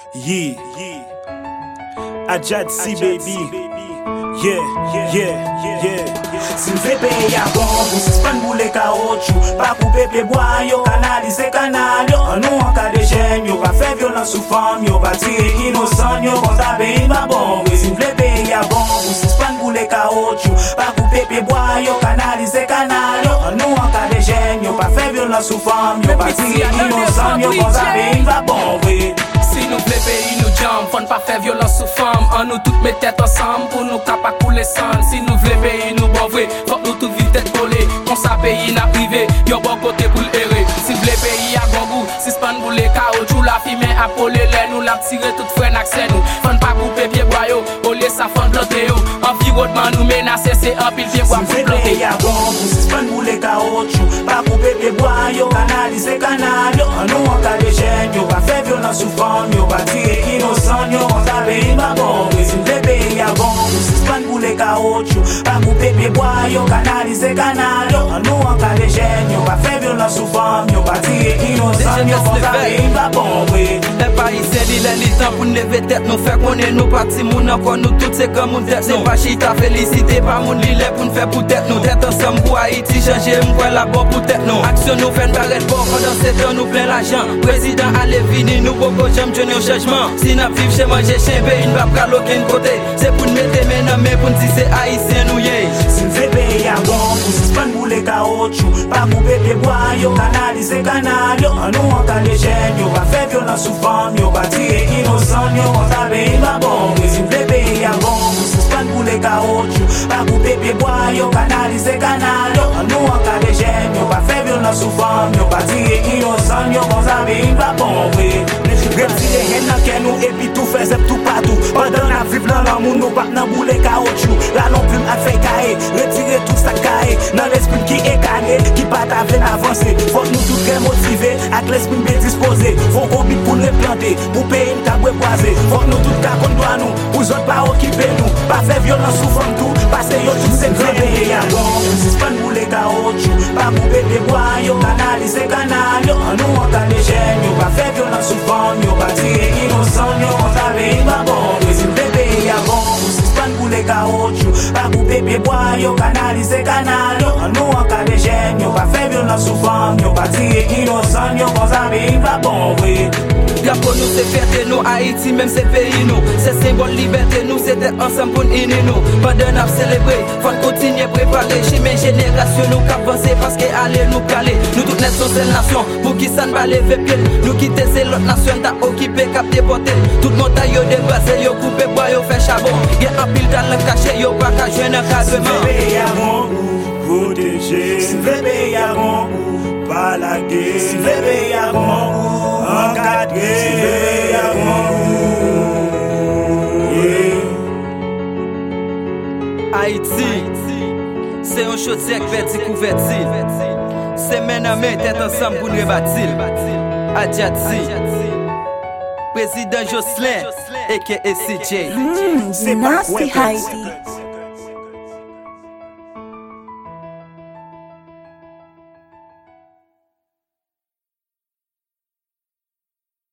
Yeah, Adjadsi baby. Yeah. Si mfe peye a bon, pou si span boule kaoutchou, pa koupe ple bois, yo kanalize kanal yo. An nou an ka de jen, yo pa fe violence sou fam, yo pa tire innocent, yo konta peyi ma bon. Si mfe peye a bon, pou si span boule kaoutchou, pa koupe ple bois, yo kanalize kanal yo. An nou an ka de jen, yo pa fe violence sou fam, yo pa tire innocent, yo konta peyi ma bon. Si nous voulons pays, nous jambes, faut pas faire violence aux femmes. On nous toutes mettre tête ensemble pour nous capables couler sang. Si nous voulons pays, nous bon vrai, faut nous tout vite tête collée. Quand ça pays n'a privé, y'a bon côté pour l'errer. Si vous voulez pays à bon goût, si c'est pas nous les caoutchouc, la fumée à polé, nous la tirer toute frais n'accès nous. Faut pas couper pied boyau, au lieu ça faut planter. Environnement nous menacer, c'est un pile pied bois pour planter. Si à bon goût, si c'est pas nous les caoutchouc, pas couper pied boyau, canaliser canal. Nous en cas de gêne, yo pas faire violence sous forme. Yo pa tire innocent, yo konta peyi ma bon. Si mfe peyi a bon, si span pou le kaoutchou, pa koupe ple bois, yo kanalize kanal yo. An nou an ka de jen, yo pa fe violence sou fam, yo pa tire innocent, yo konta peyi ma bon. Le pays c'est li temps pour nous lever tête, nous faire connaître nous partis moun encore nous toutes c'est comme moun tête. C'est pas chita félicité pas moun li lè pour nous faire pour tête nous. Tête ensemble pour Haïti changer m'kwa la bon pour tête nous. Action nous fait paraître bon pendant 7 ans nous plein l'argent. Président allez vini nous beaucoup j'aime au changement. Si n'a vivre chez manger chez pays, nous va pas aucun côté. C'est pour nous mettre mes noms mais pour nous dire c'est haïtien nous yé. Si m'fait payer à bon, pour si span pour les caoutchouc, pas couper ple bois, yo kanalize kanal yo. An nou an ka de jen, yo pa fe violence sou fam, yo pa tire innocent, yo konta peyi ma bon. Si m'fait payer à bon, pour si span pour les caoutchouc, pas couper ple bois, yo kanalize kanal yo. An nou an ka de jen, yo pa fe violence sou fam, yo pa tire innocent, yo konta peyi ma bon. Retire rien dans ken nous et puis tout fait zep tout partout. Pendant la vive dans l'amour nous pas dans boule caoutchouc. La non plume a fait cahier, retirer tout ça cahier. Dans l'esprit qui est calé, qui pas ta veine avancer. Faut nous tout très motivés, avec l'esprit bien disposé. Faut qu'on bite pour les planter, pour payer une taboué boisé. Faut nous tout cas qu'on doit nous, pour autres pas occuper nous. Pas faire violence sous forme tout, passer yo tout c'est créé. Y'a bon, si c'est pas nous boule caoutchouc, pas couper des bois, yo canaliser canal yo. En nous en cas de gêne, yo pas faire violence sous forme. Yo pa tire innocent, yo konta peyi ma bon. Si mfe peyi a bon, pou si span pou le kaoutchou, pa koupe ple bois, yo kanalize kanal yo. An nou an ka de jen, yo pa fe violence sou fam, yo pa tire innocent, yo konta peyi ma bon. Pour nous c'est fête nous, Haïti même c'est pays nous. C'est symbole liberté nous, c'était ensemble pour nous. Pendant nous célébrer, faut continuer préparer. Chez mes générations nous qu'avancer parce que aller nous caler. Nous toutes nations c'est nation, pour qui ça ne va lever pied. Nous quitter c'est l'autre nation t'as occupé cap déporté. Tout le monde a yo dépassé, yo coupé bois, yo fait charbon. Y'a un pile dans le cachet, yo pas qu'à jouer un cadrement. Si veille à bon ou protéger, si veille à bon ou pas la guerre, si veille à bon ou encadrer, si veille à bon ou Haïti, c'est un chaudier qui verti couverti. C'est maintenant tête ensemble pour nous rebâtir. Adjadsi, Président Jocelyn, a.k.a. CJ. Nasty Haiti.